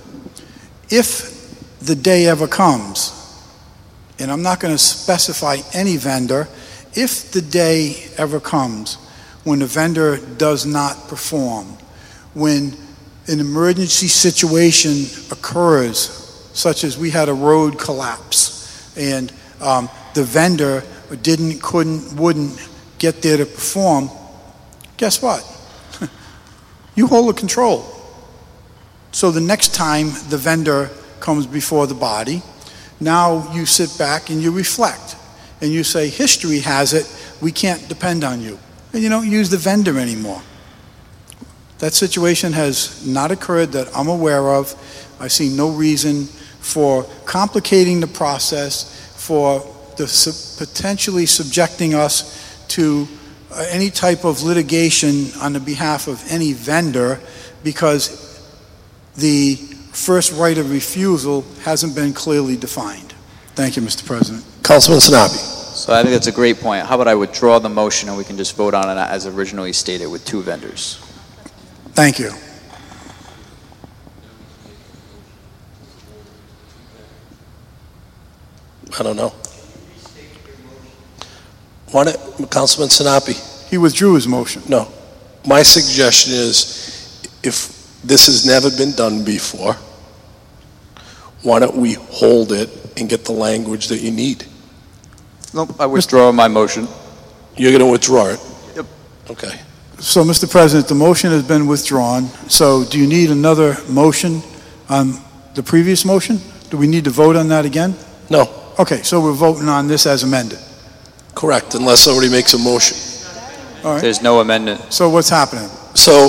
If the day ever comes, and I'm not going to specify any vendor, if the day ever comes when a vendor does not perform, when an emergency situation occurs, such as we had a road collapse, and um, the vendor didn't, couldn't, wouldn't get there to perform, guess what? You hold the control. So the next time the vendor comes before the body, now you sit back and you reflect. And you say, history has it, we can't depend on you. And you don't use the vendor anymore. That situation has not occurred that I'm aware of. I see no reason for complicating the process, for the, potentially subjecting us to uh, any type of litigation on the behalf of any vendor, because the first right of refusal hasn't been clearly defined. Thank you, Mister President. Councilman Sanapi. So I think that's a great point. How about I withdraw the motion and we can just vote on it as originally stated with two vendors? Thank you. I don't know. Want it, Councilman Sanapi? He withdrew his motion. No. My suggestion is, if this has never been done before, why don't we hold it and get the language that you need? Nope, I withdraw my motion. You're going to withdraw it? Yep. Okay. So, Mister President, the motion has been withdrawn. So do you need another motion on the previous motion? Do we need to vote on that again? No. Okay, so we're voting on this as amended. Correct, unless somebody makes a motion. All right. There's no amendment. So what's happening? So,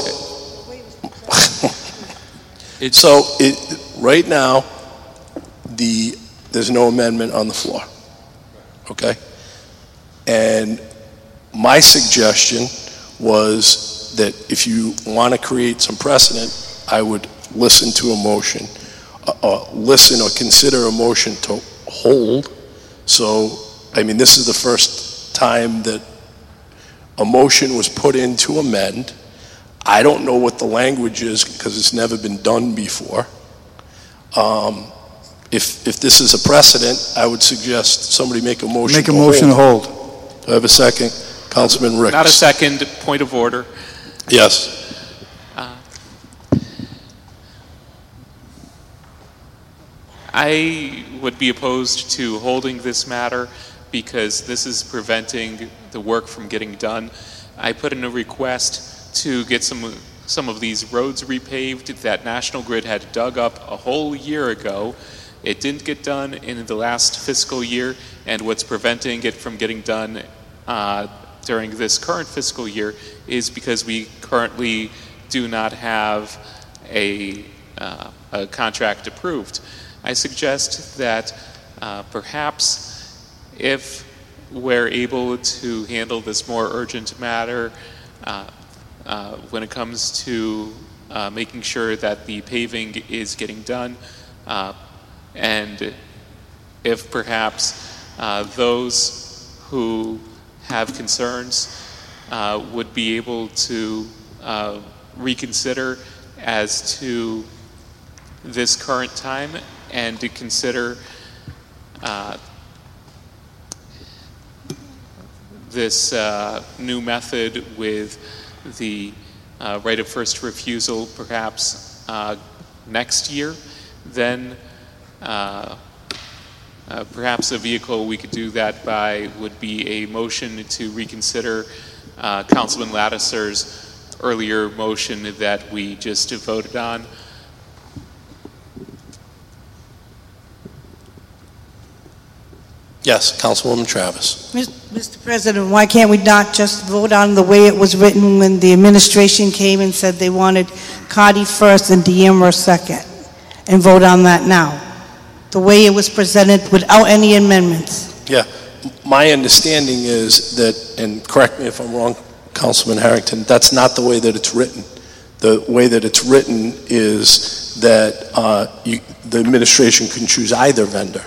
so it, right now, the, there's no amendment on the floor. Okay? And my suggestion was that if you want to create some precedent, I would listen to a motion, uh, uh, listen or consider a motion to hold. So, I mean, this is the first time that a motion was put in to amend. I don't know what the language is because it's never been done before. Um, If, if this is a precedent, I would suggest somebody make a motion Make a to motion to hold. hold. Do I have a second? Councilman Ricks. Not a second, point of order. Yes. Uh, I would be opposed to holding this matter because this is preventing the work from getting done. I put in a request to get some some of these roads repaved that National Grid had dug up a whole year ago. It didn't get done in the last fiscal year, and what's preventing it from getting done uh, during this current fiscal year is because we currently do not have a, uh, a contract approved. I suggest that uh, perhaps if we're able to handle this more urgent matter uh, uh, when it comes to uh, making sure that the paving is getting done, uh, and if perhaps uh, those who have concerns uh, would be able to uh, reconsider as to this current time and to consider uh, this uh, new method with the uh, right of first refusal perhaps uh, next year, then uh, uh, perhaps a vehicle we could do that by would be a motion to reconsider uh, Councilman Lattiser's earlier motion that we just voted on. Yes, Councilwoman Travis. Mister President, why can't we not just vote on the way it was written when the administration came and said they wanted Cardi first and Deammer second, and vote on that now? The way it was presented without any amendments. Yeah, my understanding is that, and correct me if I'm wrong, Councilman Harrington, that's not the way that it's written. The way that it's written is that uh, you, the administration can choose either vendor.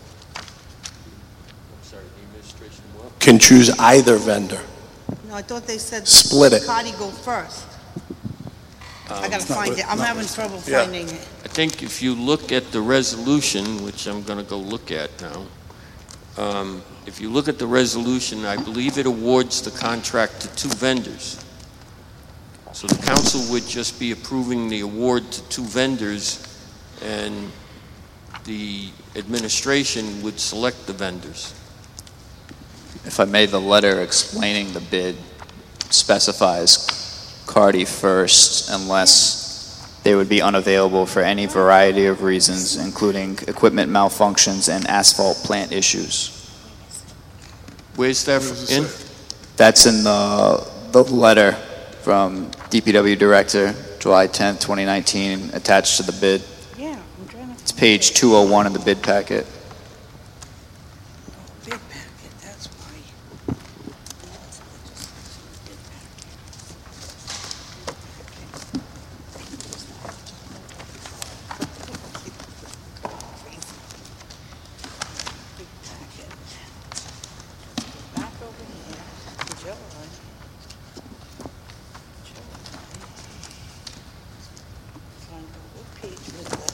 Can choose either vendor. No, I thought they said Split it. Cardi go first. I gotta find it. I'm having trouble Yeah. finding it. I think if you look at the resolution, which I'm going to go look at now, um, if you look at the resolution, I believe it awards the contract to two vendors. So the council would just be approving the award to two vendors, and the administration would select the vendors. If I may, the letter explaining the bid specifies Cardi first unless they would be unavailable for any variety of reasons, including equipment malfunctions and asphalt plant issues. Where's that in? That's in the, the letter from D P W Director, July tenth, twenty nineteen, attached to the bid. Yeah, I'm trying to. It's page two oh one of the bid packet. Bid packet, that's why. Bid packet. Back over here, Joe. What page was that?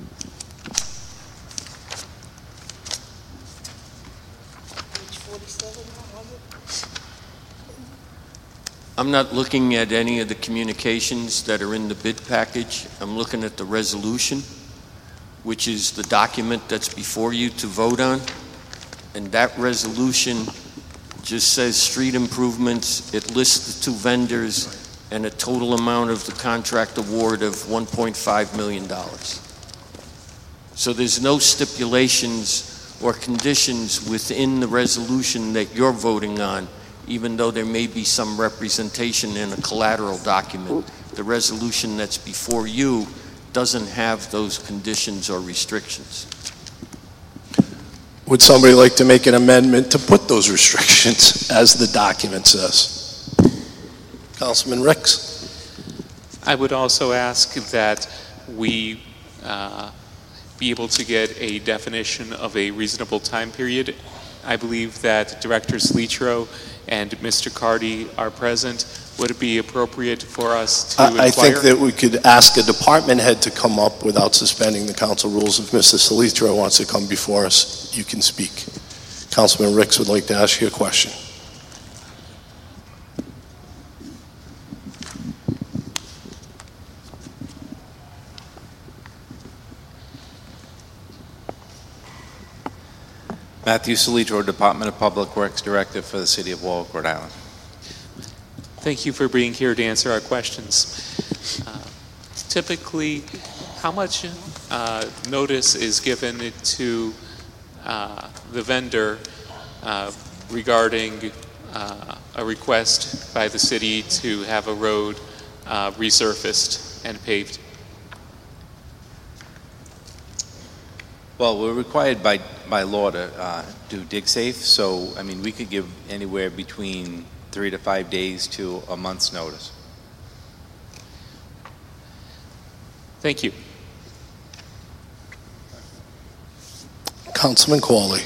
Page forty-seven, I'm not looking at any of the communications that are in the bid package. I'm looking at the resolution, which is the document that's before you to vote on. And that resolution just says street improvements. It lists the two vendors and a total amount of the contract award of one point five million dollars. So there's no stipulations or conditions within the resolution that you're voting on, even though there may be some representation in a collateral document. The resolution that's before you doesn't have those conditions or restrictions. Would somebody like to make an amendment to put those restrictions as the document says? Councilman Ricks. I would also ask that we uh, be able to get a definition of a reasonable time period. I believe that Director Slitro and Mister Cardi are present. Would it be appropriate for us to inquire? I I think that we could ask a department head to come up without suspending the council rules. If Mister Salitro wants to come before us, you can speak. Councilman Ricks would like to ask you a question. Matthew Salitro, Department of Public Works Director for the City of Warwick, Rhode Island. Thank you for being here to answer our questions. Uh, typically, how much uh, notice is given to uh, the vendor uh, regarding uh, a request by the city to have a road uh, resurfaced and paved? Well, we're required by, by law to uh, do dig safe, so, I mean, we could give anywhere between three to five days to a month's notice. Thank you. Councilman Qualley.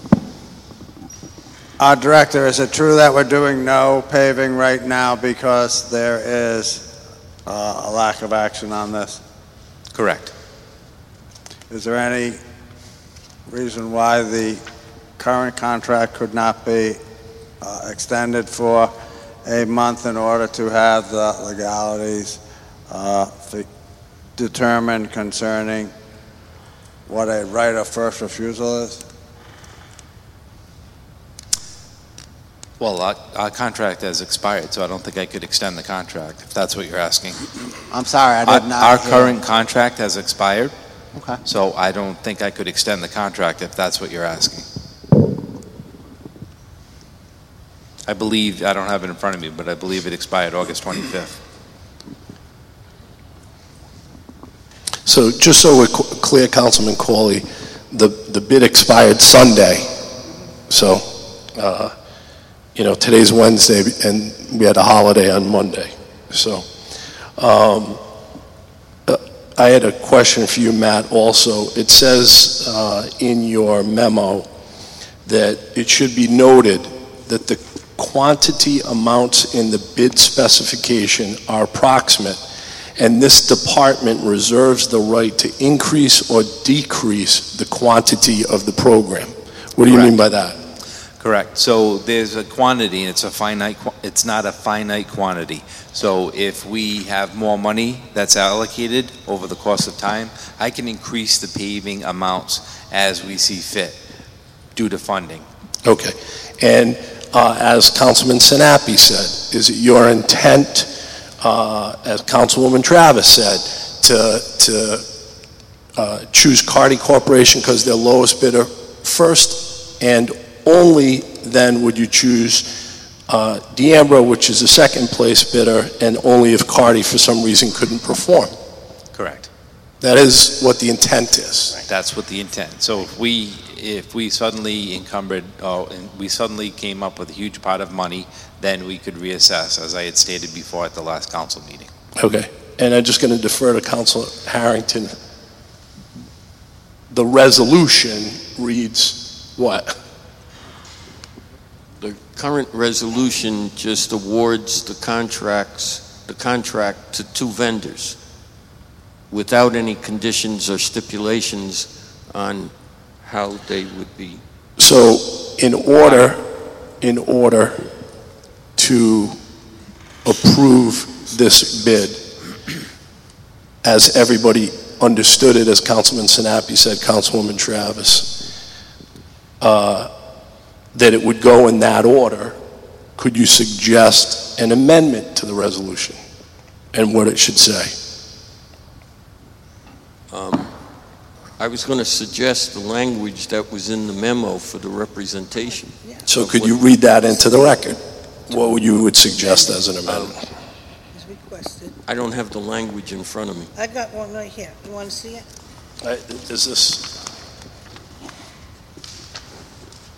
Uh, Director, is it true that we're doing no paving right now because there is uh, a lack of action on this? Correct. Is there any reason why the current contract could not be uh, extended for a month in order to have the legalities uh, fi- determined concerning what a right of first refusal is? Well, our, our contract has expired, so I don't think I could extend the contract, if that's what you're asking. I'm sorry, I Our, did not our hear. current contract has expired, Okay. so I don't think I could extend the contract if that's what you're asking. I believe, I don't have it in front of me, but I believe it expired August twenty-fifth. So just so we're qu- clear, Councilman Corley, the, the bid expired Sunday. So, uh, you know, today's Wednesday and we had a holiday on Monday. So, um, uh, I had a question for you, Matt, also. It says uh, in your memo that it should be noted that the quantity amounts in the bid specification are approximate, and this department reserves the right to increase or decrease the quantity of the program. What do you mean by that? Correct. So there's a quantity, and it's a finite, qu- it's not a finite quantity. So if we have more money that's allocated over the course of time, I can increase the paving amounts as we see fit due to funding. Okay. And uh, as Councilman Sinapi said, is it your intent, uh, as Councilwoman Travis said, to, to uh, choose Cardi Corporation because they're lowest bidder first, and only then would you choose uh, D'Ambro, which is the second place bidder, and only if Cardi for some reason couldn't perform? Correct. That is what the intent is. That's what the intent. So if we, if we suddenly encumbered, uh, and we suddenly came up with a huge pot of money, then we could reassess, as I had stated before at the last council meeting. Okay. And I'm just going to defer to Councilor Harrington. The resolution reads what? The current resolution just awards the contracts, the contract to two vendors without any conditions or stipulations on how they would be. So in order, in order to approve this bid, as everybody understood it, as Councilman Sinapi said, Councilwoman Travis, uh, that it would go in that order, could you suggest an amendment to the resolution and what it should say? Um, I was going to suggest the language that was in the memo for the representation. So could you read that into the record? What would you would suggest as an amendment? I don't have the language in front of me. I got one right here. You want to see it? Uh, Is this,